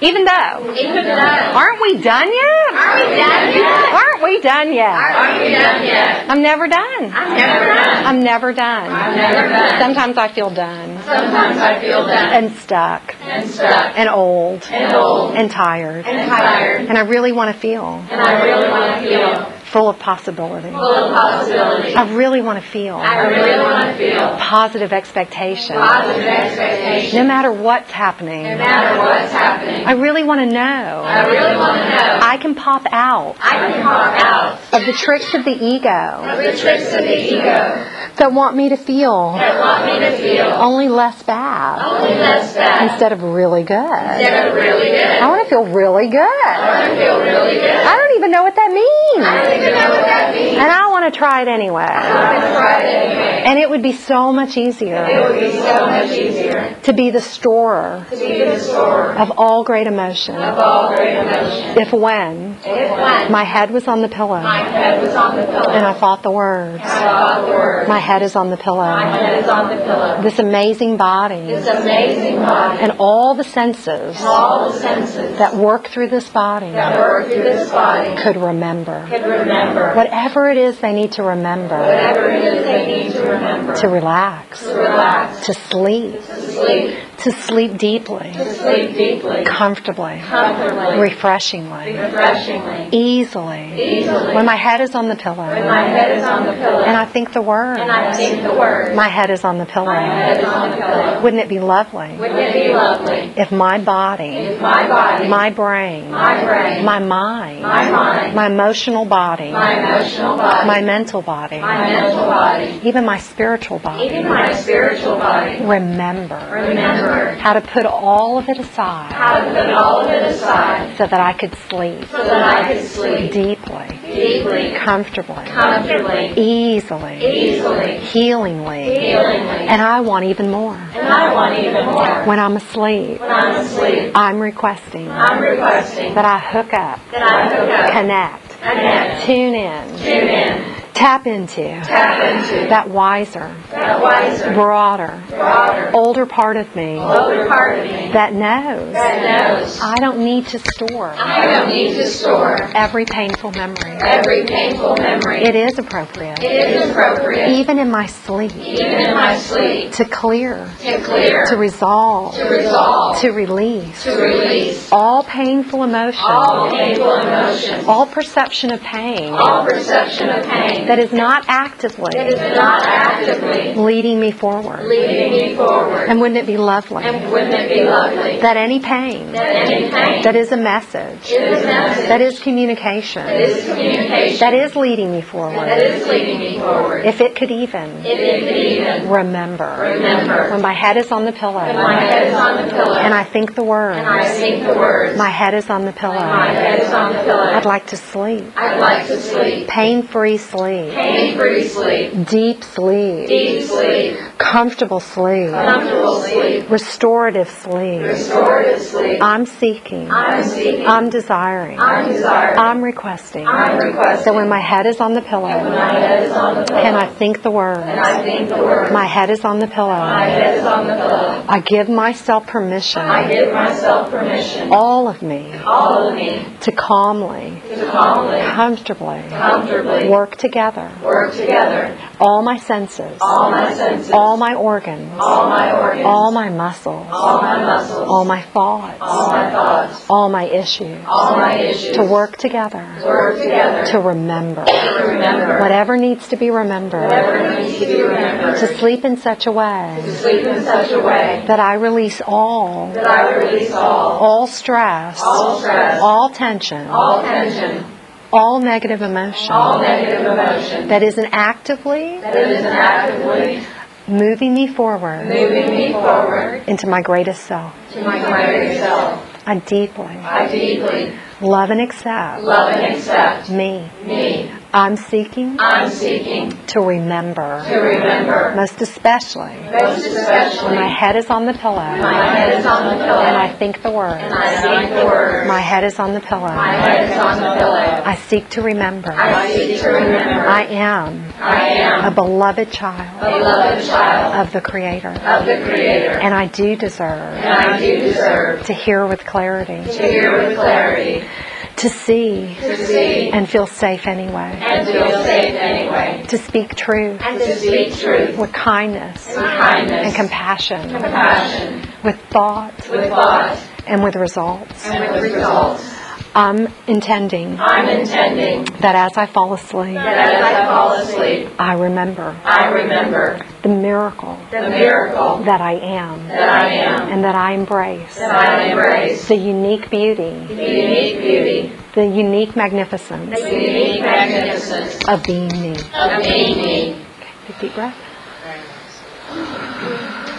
Even though. Aren't we done yet? Aren't we done yet? I'm never done. I'm never done. Sometimes I feel done. And stuck. And old. And tired. And I really want to feel. Full of possibility. I really want to feel. Positive expectation. No matter what's happening. I really want to know. I can pop out of the tricks of the ego that want me to feel only less bad instead of really good. I want to feel really good. I don't even know what that means. And I want to try it anyway. And it would be so much easier to be the storer of all great emotion if when my head was on the pillow and I thought the words, my head is on the pillow. This amazing body and all the senses that work through this body could remember. Whatever it is they need to remember. To relax. To sleep. To sleep deeply. Comfortably. Refreshingly. Easily. When my head is on the pillow. And I think the words. My head is on the pillow. Wouldn't it be lovely? If my body, my brain, my mind, my emotional body, my mental body, even my spiritual body, remember how to put all of it aside so that I could sleep deeply, comfortably, easily, healingly, and I want even more. When I'm asleep, I'm requesting that I hook up, connect, tune in, tap into that wiser, broader, older part of me that knows I don't need to store every painful memory. It is appropriate, even in my sleep, to clear, to resolve, to release all painful emotion, all perception of pain that is not actively leading me forward. And wouldn't it be lovely that any pain that is a message, that is communication, that is leading me forward, if it could even remember when my head is on the pillow and I think the words, my head is on the pillow, I'd like to sleep, pain-free sleep, deep sleep, comfortable sleep, restorative sleep. I'm seeking, I'm desiring, I'm requesting that when my head is on the pillow and I think the words, my head is on the pillow, I give myself permission, all of me, to calmly, comfortably work together. All my senses, all my organs, all my muscles, all my thoughts, all my issues, to work together, to remember whatever needs to be remembered, to sleep in such a way that I release all stress, all tension, all negative emotion that isn't actively moving me forward into my greatest self. I deeply love and accept me. I'm seeking to remember, most especially when my head is on the pillow and I think the words, my head is on the pillow. I seek to remember. I am I am a beloved child of the Creator. And I do deserve to hear with clarity. To see and feel safe anyway. To speak truth with kindness and compassion. With thought and with results. I'm intending that as I fall asleep, I remember the miracle that I am, and that I embrace the unique beauty, the unique magnificence of being me. Okay, big deep breath.